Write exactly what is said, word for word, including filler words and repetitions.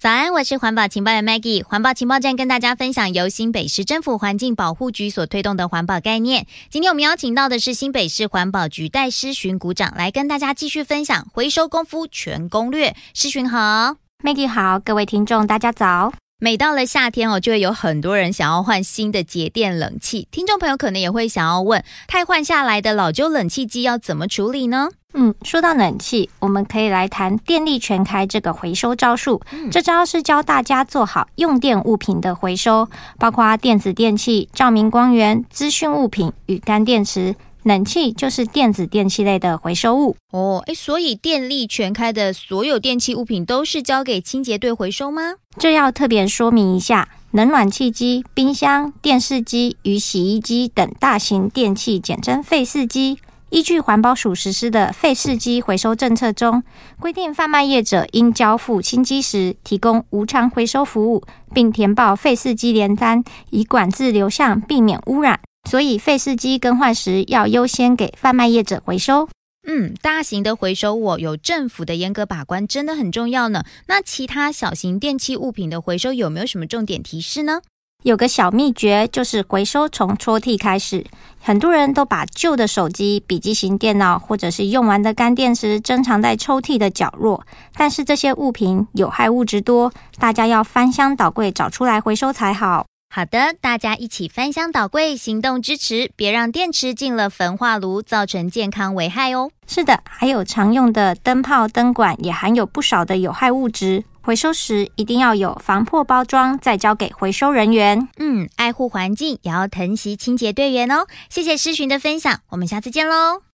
早安，我是环保情报员 Maggie。环保情报站跟大家分享由新北市政府环境保护局所推动的环保概念。今天我们邀请到的是新北市环保局戴诗寻股长，来跟大家继续分享回收功夫全攻略。诗寻好。 Maggie 好，各位听众大家早。 每到了夏天哦，就会有很多人想要换新的节电冷气。听众朋友可能也会想要问，汰换下来的老旧冷气机要怎么处理呢？ 嗯，说到冷气，我们可以来谈电力全开这个回收招数。嗯、这招是教大家做好用电物品的回收，包括电子电器、照明光源、资讯物品与干电池。冷气就是电子电器类的回收物哦，诶，所以电力全开的所有电器物品都是交给清洁队回收吗？ 这要特别说明一下，冷暖气机、冰箱、电视机与洗衣机等大型电器，简称废四机。依据环保署实施的废四机回收政策中，规定贩卖业者应交付清机时提供无偿回收服务，并填报废四机联单，以管制流向，避免污染。所以废四机更换时要优先给贩卖业者回收。 嗯，大型的回收我有政府的严格把关，真的很重要呢。那其他小型电器物品的回收有没有什么重点提示呢？ 有个小秘诀，就是回收从抽屉开始。很多人都把旧的手机、笔记型电脑或者是用完的干电池珍藏在抽屉的角落，但是这些物品有害物质多，大家要翻箱倒柜找出来回收才好。 好的，大家一起翻箱倒柜，行动支持，别让电池进了焚化炉，造成健康危害哦。 是的，还有常用的灯泡、灯管也含有不少的有害物质，回收时一定要有防破包装，再交给回收人员。 嗯，爱护环境也要疼惜清洁队员哦。谢谢诗寻的分享，我们下次见喽。